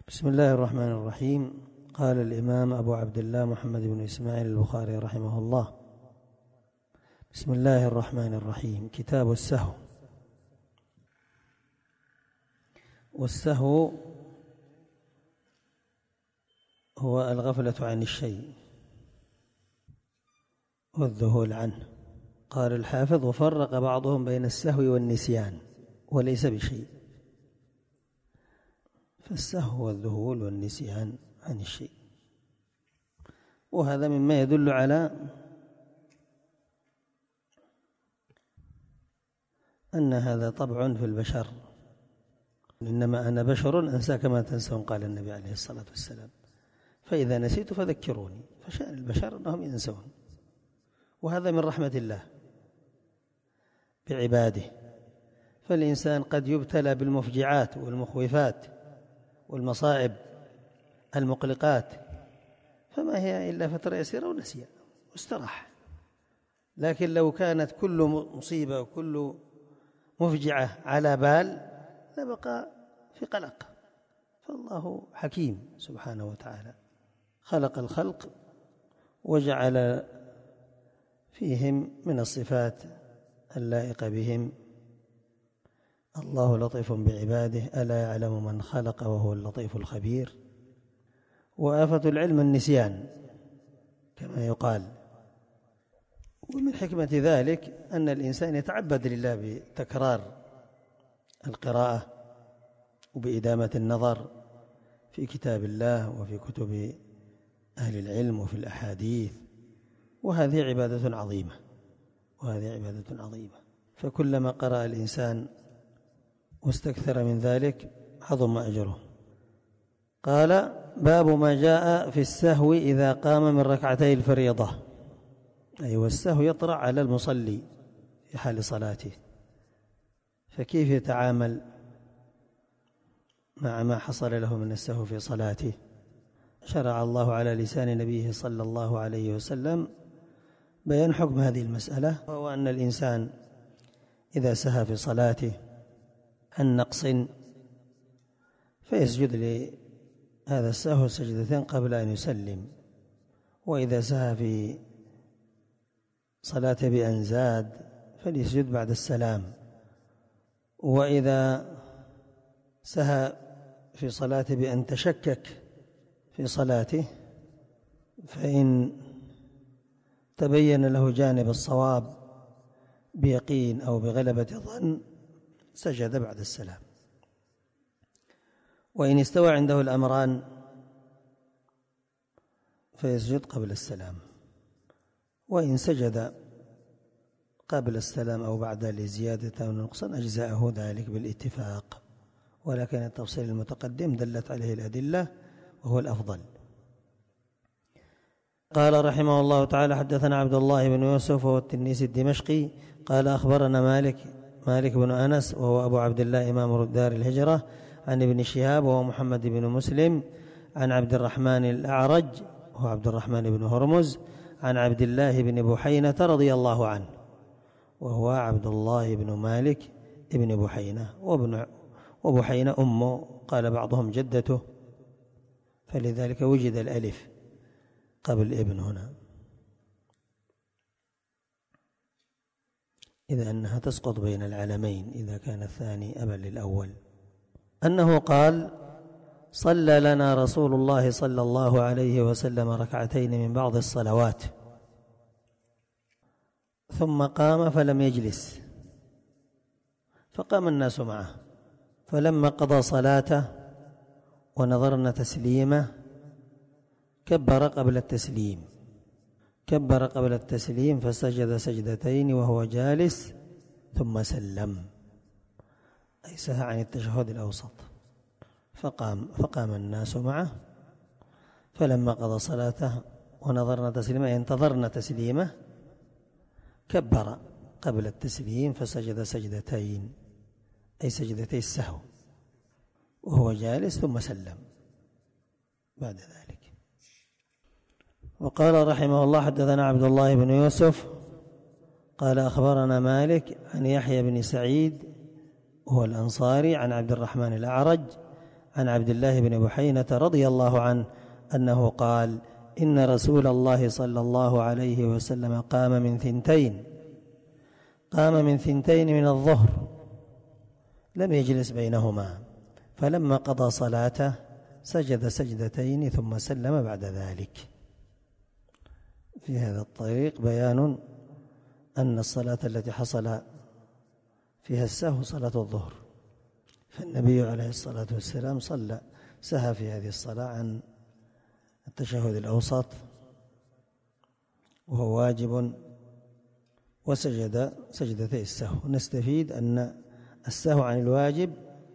بسم الله الرحمن الرحيم. قال الإمام أبو عبد الله محمد بن إسماعيل البخاري رحمه الله: بسم الله الرحمن الرحيم. كتاب السهو. والسهو هو الغفلة عن الشيء والذهول عنه. قال الحافظ: وفرق بعضهم بين السهو والنسيان وليس بشيء. فالسهو والذهول والنسيان عن الشيء، وهذا مما يدل على أن هذا طبع في البشر. إنما أنا بشر أنسى كما تنسون، قال النبي عليه الصلاة والسلام، فإذا نسيت فذكروني. فشأن البشر أنهم ينسون، وهذا من رحمة الله بعباده. فالإنسان قد يبتلى بالمفجعات والمخوفات والمصائب المقلقات، فما هي إلا فترة يسيرة ونسي واستراح. لكن لو كانت كل مصيبة وكل مفجعة على بال لبقى في قلق. فالله حكيم سبحانه وتعالى، خلق الخلق وجعل فيهم من الصفات اللائقة بهم. الله لطيف بعباده، ألا يعلم من خلق وهو اللطيف الخبير. وآفة العلم النسيان كما يقال. ومن حكمة ذلك أن الإنسان يتعبد لله بتكرار القراءة وبإدامة النظر في كتاب الله وفي كتب أهل العلم وفي الأحاديث، وهذه عبادة عظيمة. فكلما قرأ الإنسان واستكثر من ذلك عظم أجره. قال: باب ما جاء في السهو إذا قام من ركعتي الفريضة. أي والسهو يطرأ على المصلي في حال صلاته، فكيف يتعامل مع ما حصل له من السهو في صلاته؟ شرع الله على لسان نبيه صلى الله عليه وسلم بيان حكم هذه المسألة، وهو أن الإنسان إذا سهى في صلاته عن نقص فيسجد لهذا السهو سجدتين قبل أن يسلم، وإذا سهى في صلاته بأن زاد فليسجد بعد السلام، وإذا سهى في صلاته بأن تشكك في صلاته فإن تبين له جانب الصواب بيقين أو بغلبة ظن سجد بعد السلام. وإن استوى عنده الأمران فيسجد قبل السلام، وإن سجد قبل السلام أو بعد لزيادة أو نقصان أجزاءه ذلك بالاتفاق، ولكن التفصيل المتقدم دلت عليه الأدلة وهو الأفضل. قال رحمه الله تعالى: حدثنا عبد الله بن يوسف وهو التنيسي الدمشقي قال: أخبرنا مالك بن أنس وهو أبو عبد الله إمام دار الهجرة، عن ابن شهاب وهو محمد بن مسلم، عن عبد الرحمن الأعرج وهو عبد الرحمن بن هرمز، عن عبد الله بن بحينة رضي الله عنه وهو عبد الله بن مالك بن بحينة، وبحينة أمه، قال بعضهم جدته، فلذلك وجد الألف قبل ابن هنا، إذا أنها تسقط بين العلمين إذا كان الثاني أبا للأول. أنه قال: صلى لنا رسول الله صلى الله عليه وسلم ركعتين من بعض الصلوات، ثم قام فلم يجلس، فقام الناس معه، فلما قضى صلاته ونظرنا تسليمه كبر قبل التسليم فسجد سجدتين وهو جالس ثم سلم، أي سهى عن التشهد الأوسط، فقام الناس معه، فلما قضى صلاته ونظرنا تسليمه، أي انتظرنا تسليمه، كبر قبل التسليم فسجد سجدتين، أي سجدتي السهو، وهو جالس ثم سلم بعد ذلك. وقال رحمه الله: حدثنا عبد الله بن يوسف قال: أخبرنا مالك عن يحيى بن سعيد وهو الأنصاري، عن عبد الرحمن الأعرج عن عبد الله بن بحينة رضي الله عنه أنه قال: إن رسول الله صلى الله عليه وسلم قام من ثنتين من الظهر لم يجلس بينهما، فلما قضى صلاته سجد سجدتين ثم سلم بعد ذلك. في هذا الطريق بيان أن الصلاة التي حصل فيها السهو صلاة الظهر، فالنبي عليه الصلاة والسلام سهى في هذه الصلاة عن التشهد الأوسط وهو واجب، وسجد سجدتي السهو. نستفيد أن السهو عن الواجب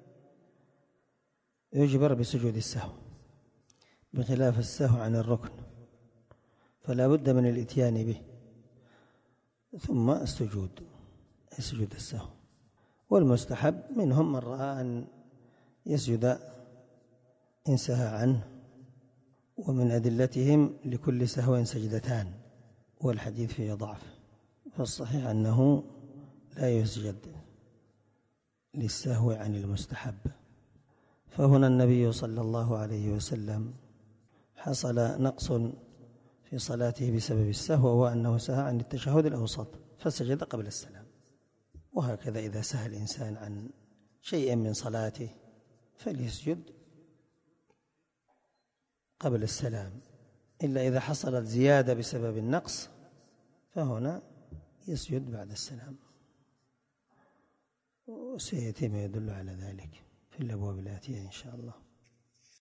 يجبر بسجود السهو، بخلاف السهو عن الركن فلا بد من الاتيان به ثم السجود، سجود السهو. والمستحب منهم من رأى أن يسجد إن سهى عنه، ومن أدلتهم لكل سهو سجدتان، والحديث فيه ضعف، فالصحيح أنه لا يسجد للسهو عن المستحب. فهنا النبي صلى الله عليه وسلم حصل نقص في صلاته بسبب السهو، وهو أنه سهى عن التشهد الأوسط فسجد قبل السلام. وهكذا إذا سهى الإنسان عن شيء من صلاته فليسجد قبل السلام، إلا إذا حصلت زيادة بسبب النقص فهنا يسجد بعد السلام، وسيأتي ما يدل على ذلك في الأبواب الآتية إن شاء الله.